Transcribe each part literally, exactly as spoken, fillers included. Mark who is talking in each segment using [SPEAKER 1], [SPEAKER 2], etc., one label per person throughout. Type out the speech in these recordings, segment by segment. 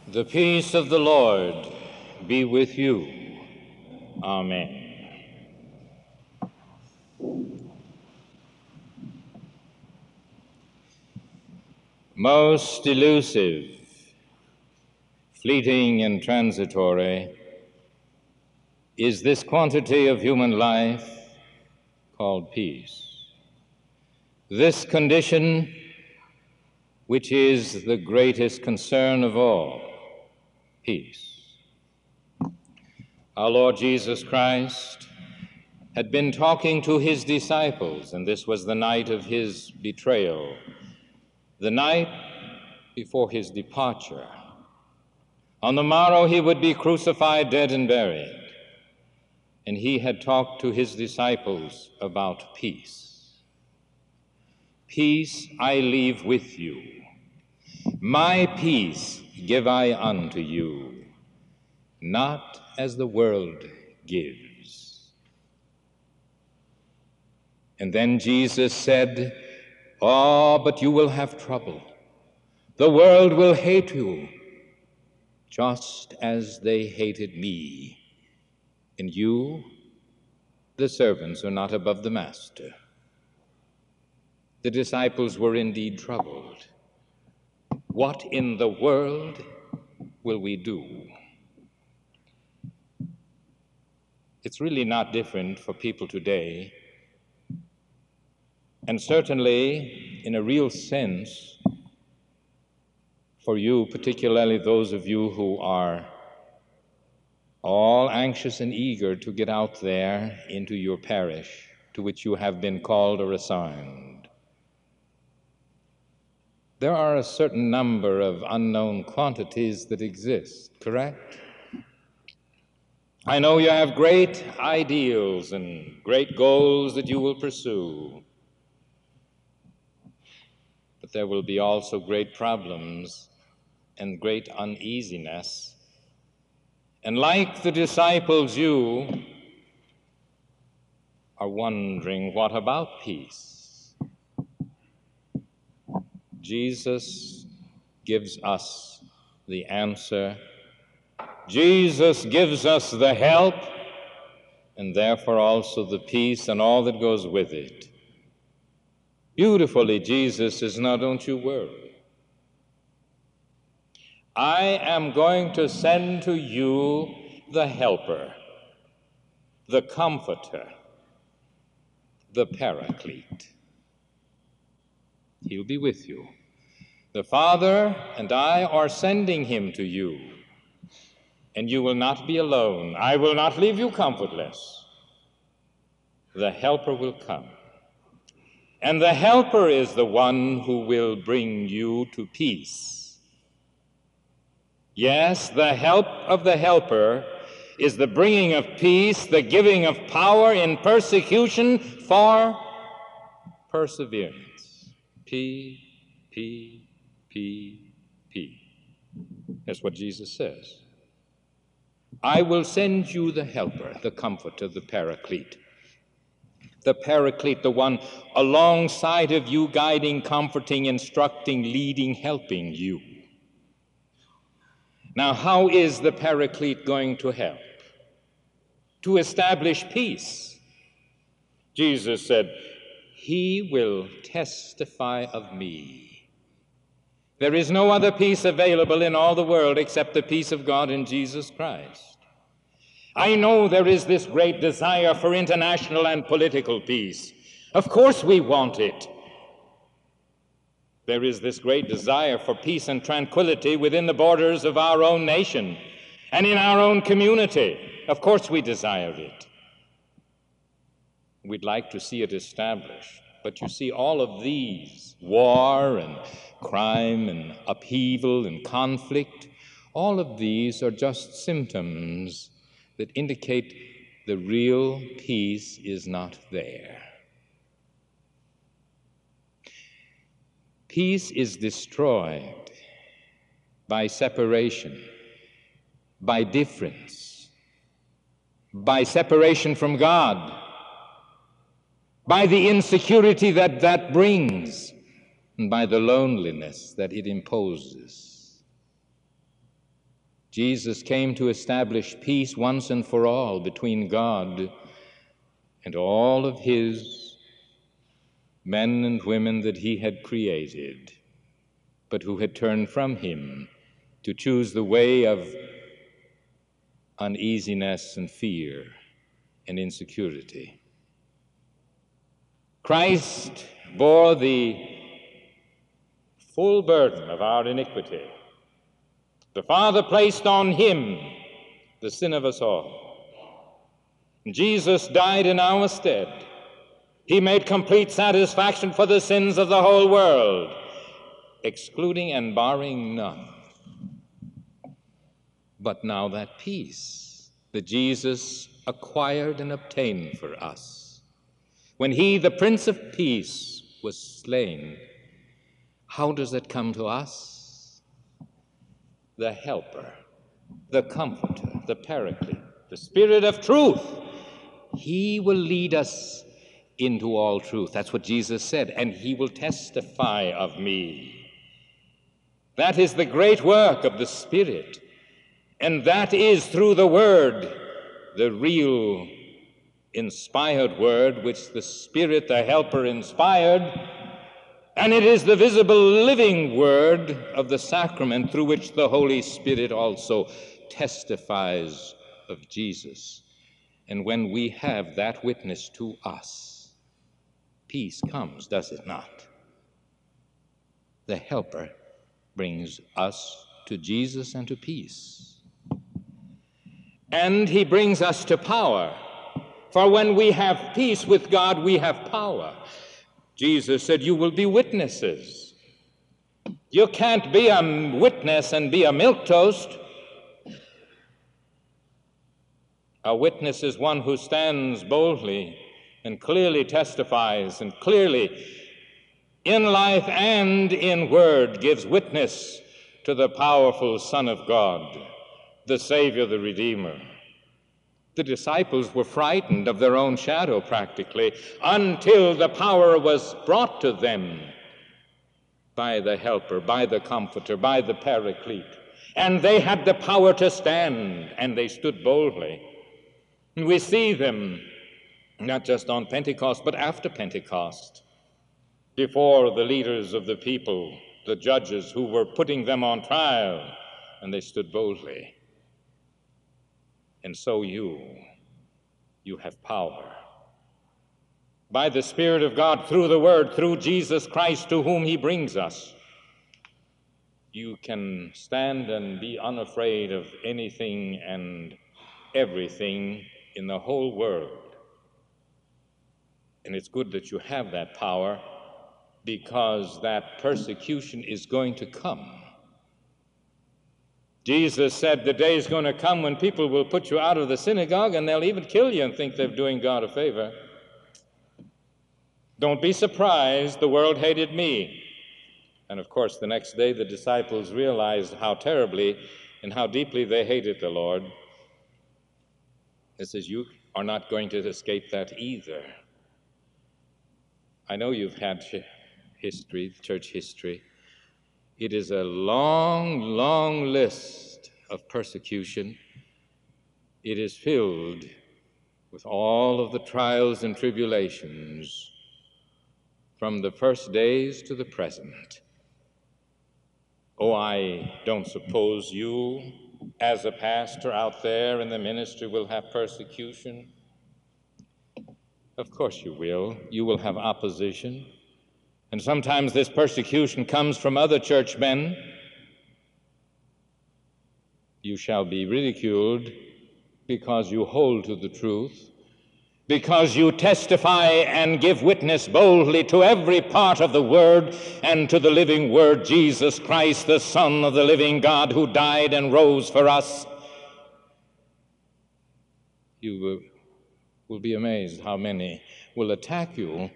[SPEAKER 1] The peace of the Lord be with you. Amen. Most elusive, fleeting, and transitory is this quantity of human life called peace. This condition, which is the greatest concern of all, peace. Our Lord Jesus Christ had been talking to his disciples, and this was the night of his betrayal, the night before his departure. On the morrow he would be crucified, dead, and buried. And he had talked to his disciples about peace. Peace I leave with you. My peace give I unto you, not as the world gives. And then Jesus said, "Oh, but you will have trouble. The world will hate you, just as they hated me. And you, the servants, are not above the master." The disciples were indeed troubled. What in the world will we do? It's really not different for people today. And certainly, in a real sense, for you, particularly those of you who are all anxious and eager to get out there into your parish to which you have been called or assigned. There are a certain number of unknown quantities that exist, correct? I know you have great ideals and great goals that you will pursue, but there will be also great problems and great uneasiness. And like the disciples, you are wondering, what about peace? Jesus gives us the answer. Jesus gives us the help, and therefore also the peace and all that goes with it. Beautifully, Jesus says, "Now don't you worry. I am going to send to you the helper, the comforter, the paraclete. He'll be with you. The Father and I are sending him to you, and you will not be alone. I will not leave you comfortless. The helper will come. And the helper is the one who will bring you to peace. Yes, the help of the helper is the bringing of peace, the giving of power in persecution for perseverance. P, P, P, P. That's what Jesus says. I will send you the helper, the comforter, the paraclete. The paraclete, the one alongside of you, guiding, comforting, instructing, leading, helping you. Now, how is the paraclete going to help? To establish peace. Jesus said, "He will testify of me." There is no other peace available in all the world except the peace of God in Jesus Christ. I know there is this great desire for international and political peace. Of course we want it. There is this great desire for peace and tranquility within the borders of our own nation and in our own community. Of course we desire it. We'd like to see it established. But you see, all of these, war and crime and upheaval and conflict, all of these are just symptoms that indicate the real peace is not there. Peace is destroyed by separation, by difference, by separation from God, by the insecurity that that brings, and by the loneliness that it imposes. Jesus came to establish peace once and for all between God and all of his men and women that he had created, but who had turned from him to choose the way of uneasiness and fear and insecurity. Christ bore the full burden of our iniquity. The Father placed on him the sin of us all. Jesus died in our stead. He made complete satisfaction for the sins of the whole world, excluding and barring none. But now that peace that Jesus acquired and obtained for us, when he, the Prince of Peace, was slain, how does it come to us? The Helper, the Comforter, the Paraclete, the Spirit of truth. He will lead us into all truth. That's what Jesus said, and he will testify of me. That is the great work of the Spirit, and that is through the Word, the real inspired Word, which the Spirit, the Helper, inspired, and it is the visible living Word of the sacrament through which the Holy Spirit also testifies of Jesus. And when we have that witness to us, peace comes, does it not? The Helper brings us to Jesus and to peace. And he brings us to power. For when we have peace with God, we have power. Jesus said, you will be witnesses. You can't be a witness and be a milquetoast. A witness is one who stands boldly and clearly testifies and clearly in life and in word gives witness to the powerful Son of God, the Savior, the Redeemer. The disciples were frightened of their own shadow practically until the power was brought to them by the Helper, by the Comforter, by the Paraclete. And they had the power to stand, and they stood boldly. And we see them not just on Pentecost, but after Pentecost, before the leaders of the people, the judges who were putting them on trial, and they stood boldly. And so you, you have power. By the Spirit of God, through the Word, through Jesus Christ, to whom he brings us, you can stand and be unafraid of anything and everything in the whole world. And it's good that you have that power, because that persecution is going to come. Jesus said the day is going to come when people will put you out of the synagogue and they'll even kill you and think they're doing God a favor. Don't be surprised, the world hated me. And of course, the next day the disciples realized how terribly and how deeply they hated the Lord. It says, you are not going to escape that either. I know you've had history, church history. It is a long, long list of persecution. It is filled with all of the trials and tribulations from the first days to the present. Oh, I don't suppose you, as a pastor out there in the ministry, will have persecution. Of course you will. You will have opposition. And sometimes this persecution comes from other churchmen. You shall be ridiculed because you hold to the truth, because you testify and give witness boldly to every part of the Word and to the living Word, Jesus Christ, the Son of the living God, who died and rose for us. You will, will be amazed how many will attack you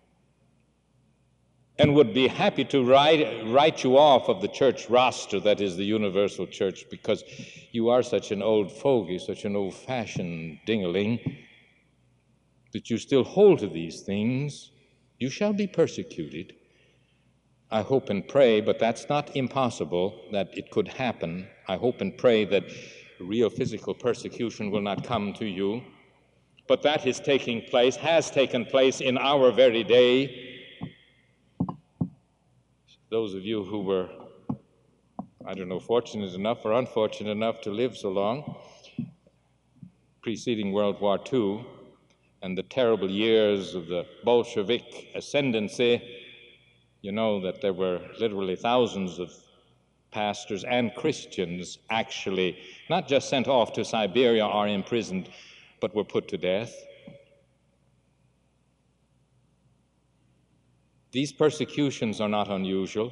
[SPEAKER 1] and would be happy to write, write you off of the church roster, that is the universal church, because you are such an old fogey, such an old-fashioned ding-a-ling, that you still hold to these things. You shall be persecuted. I hope and pray, but that's not impossible, that it could happen. I hope and pray that real physical persecution will not come to you, but that is taking place, has taken place in our very day. Those of you who were, I don't know, fortunate enough or unfortunate enough to live so long, preceding World War Two, and the terrible years of the Bolshevik ascendancy, you know that there were literally thousands of pastors and Christians actually not just sent off to Siberia or imprisoned, but were put to death. These persecutions are not unusual.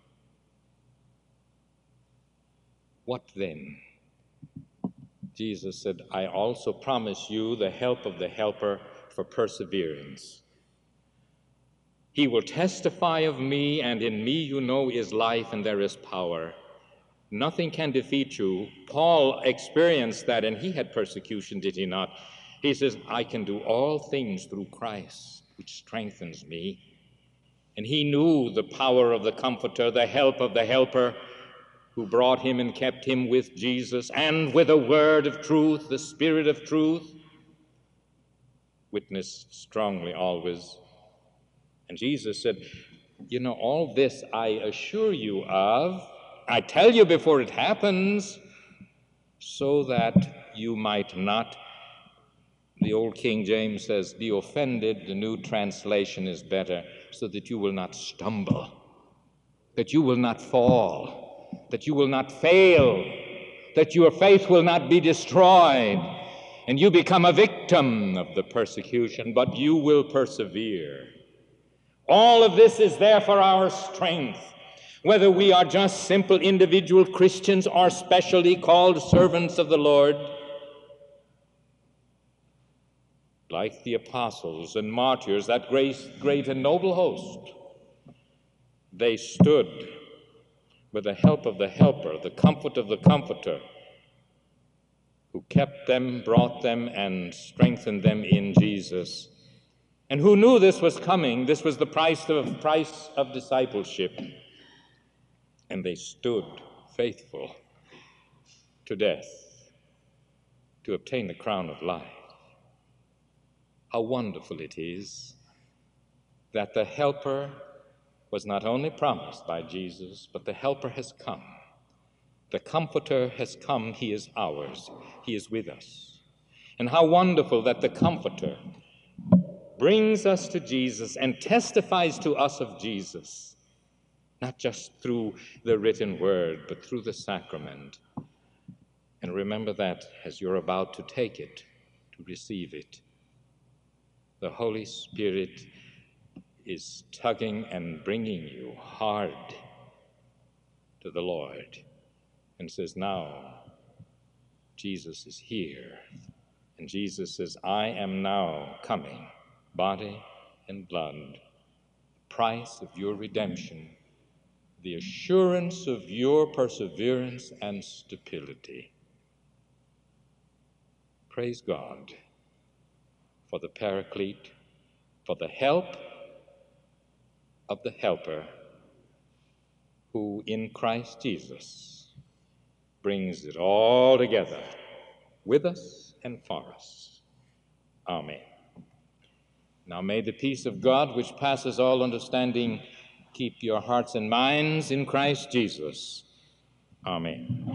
[SPEAKER 1] What then? Jesus said, I also promise you the help of the helper for perseverance. He will testify of me, and in me you know is life and there is power. Nothing can defeat you. Paul experienced that, and he had persecution, did he not? He says, I can do all things through Christ, which strengthens me. And he knew the power of the Comforter, the help of the Helper, who brought him and kept him with Jesus, and with a word of truth, the Spirit of truth, witnessed strongly always. And Jesus said, you know, all this I assure you of, I tell you before it happens, so that you might not, the old King James says, be offended. The New Translation is better, so that you will not stumble, that you will not fall, that you will not fail, that your faith will not be destroyed, and you become a victim of the persecution, but you will persevere. All of this is there for our strength, whether we are just simple individual Christians or specially called servants of the Lord. Like the apostles and martyrs, that great, great and noble host, they stood with the help of the Helper, the comfort of the Comforter, who kept them, brought them, and strengthened them in Jesus, and who knew this was coming. This was the price of, price of discipleship. And they stood faithful to death to obtain the crown of life. How wonderful it is that the Helper was not only promised by Jesus, but the Helper has come. The Comforter has come. He is ours. He is with us. And how wonderful that the Comforter brings us to Jesus and testifies to us of Jesus, not just through the written word, but through the sacrament. And remember that as you're about to take it, to receive it, the Holy Spirit is tugging and bringing you hard to the Lord and says, now, Jesus is here. And Jesus says, I am now coming, body and blood, price of your redemption, the assurance of your perseverance and stability. Praise God for the Paraclete, for the help of the Helper, who in Christ Jesus brings it all together with us and for us. Amen. Now may the peace of God, which passes all understanding, keep your hearts and minds in Christ Jesus. Amen.